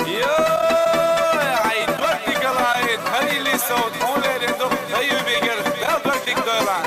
يا عيد وقتك العيد هاي اللي صوت حولي رندو هاي بيقر لا وقتك دولان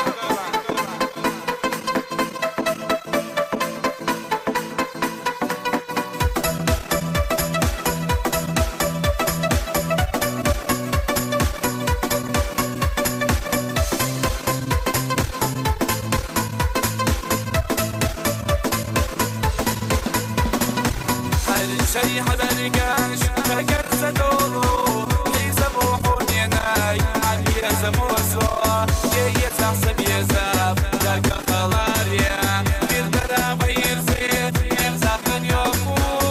شي حدا لقاش فكر زدوه يسمو حنيناي عن يزمو سوا يتحسب يزاب لك طلاريا بالدرا غير زيت يمزح من يوموش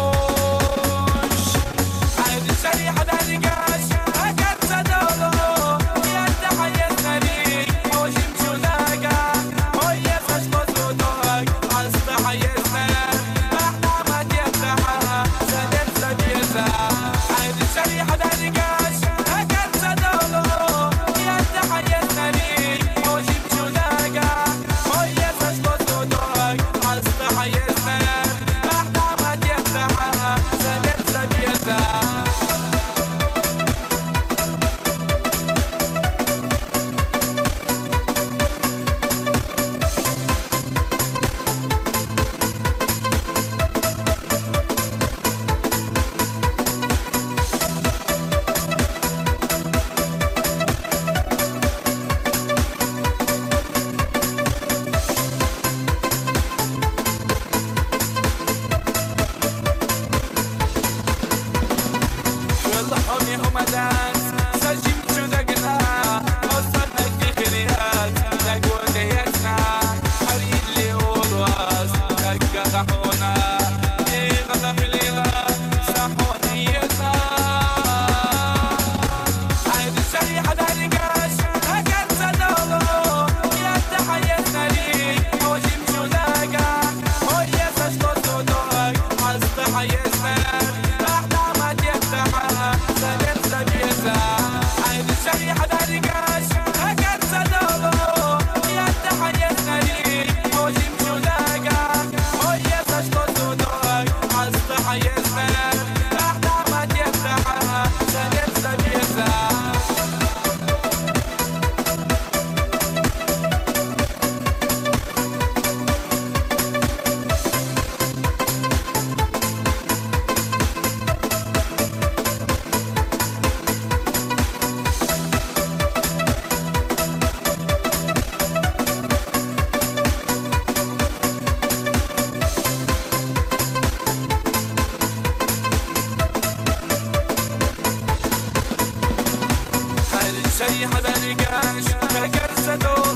عاد شي حدا لقاش فكر زدوه يتحيز نريك وشمشو لاقا ويساش بصوتوك عستحيزنا عيد الشريحة ده نقاش هكذا صدوله يتحيزنا ليك وشمشو لاقا ويساش بصوتوك عستحيزنا احنا ما تفتحها سبت سبيتها والله هم دانس سجمت دقنا وصلنا الفكريات تقول ليتنا حريد اللي والواس تقطعونا غضب الليلة صحونيتنا عيد الشريحة ده نقاش هكذا صدوله يتحيزنا ليك وشمشو لاقا ويساش بصوتوك عستحيزنا عيد الشريحة ده نقاش هكذا صدوله يتحيزنا ليك وشمشو لاقا ويساش بصوتوك عستحيزنا احنا ما تفتحها سبت سبيتها شي حدا لقاش فكر زدوله